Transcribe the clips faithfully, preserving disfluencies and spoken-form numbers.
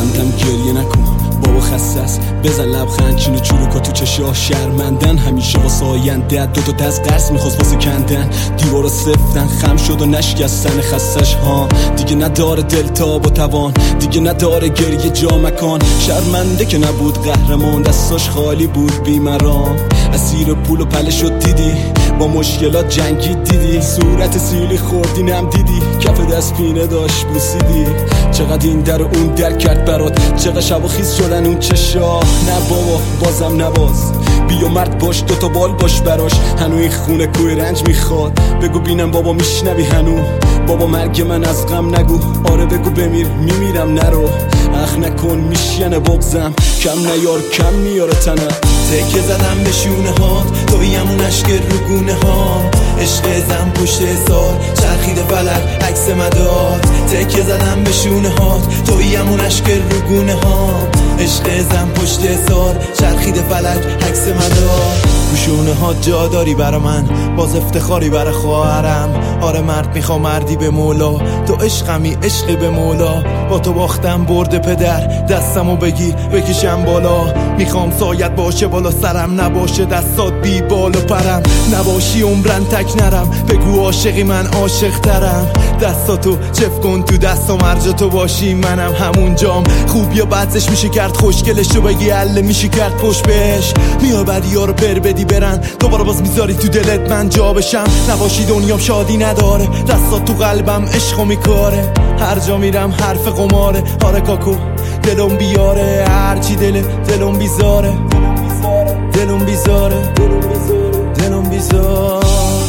بندم گریه نکن بابا خسته است، بزن لبخند چین و چروکا تو چشاه شرمندن، همیشه واسه آینده دو تا دست قرص میخواست واسه کندن، دیوارو سفتن خم شد و نشکستن خستش ها، دیگه نداره دلتاب و توان، دیگه نداره گریه جا مکان، شرمنده که نبود قهرمان، دستاش خالی بود بیمران، اسیر پول و پله شد دیدی، با مشکلات جنگید دیدی، صورت سیلی خوردی نم دیدی، کف دست پینه داشت بوسیدی، چقدر این در و اون در کرد برات، چقدر شب و خیز شدن اون چشا، نه بابا بازم نباز، بیا مرد باش دوتا بال باش براش، هنو این خونه کوی رنج میخواد، بگو بینم بابا میشنوی هنو، بابا مرگ من از غم نگو، آره بگو بمیر میمیرم نرو، اخ نکن میشینه بغزم، کم نیار کم میاره تنم، تکه زدم به شونه هات تویم اون عشق رو گونه ها، عشق زن پشت سال چرخید فلک عکس مدار، تکه زدم به شونه هات تویم اون عشق رو گونه ها، عشق زن پشت سال چرخید فلک عکس مدار، گوشونه ها جا داری برا من، باز افتخاری برا خواهرم، آره مرد میخوا مردی به مولا، تو عشقمی عشقی به مولا، با تو باختم برده پدر، دستمو بگیر بکشم بالا، میخوام سایت باشه بالا سرم، نباشه دستات بی بال و پرم، نباشی عمرن تک نرم، بگو عاشقی من عاشق ترم، دستاتو چف کن تو دستم، مرجا تو باشی منم همون جام، خوب یا بدش میشه کرد خوشگلشو بگی عله میشه کرد پشت بهش، میای بدی ها رو پر بدی برن، دوباره باز میذاری تو دلت من جا بشم، نباشی دنیام شادی نداره، دستات تو قلبم عشقو میکاره، هر جا میرم حرف قماره، آره کاکو دلم بیاره، هرچی دل دلم بیزاره، دلم بیزاره دلم بیزاره،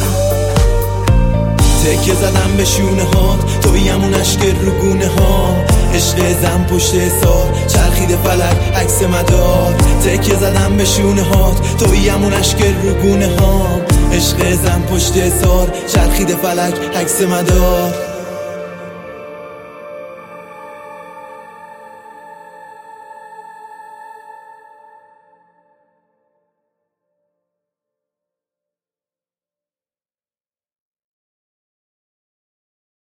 تکه زدم به شونه هات تویم اون عشق رو گونه ها، عشق زن پشت سال چرخید فلک عکس مدار، تکه زدم به شونه هات تویم اون عشق رو گونه ها، عشق زن پشت سال چرخید فلک عکس مدار.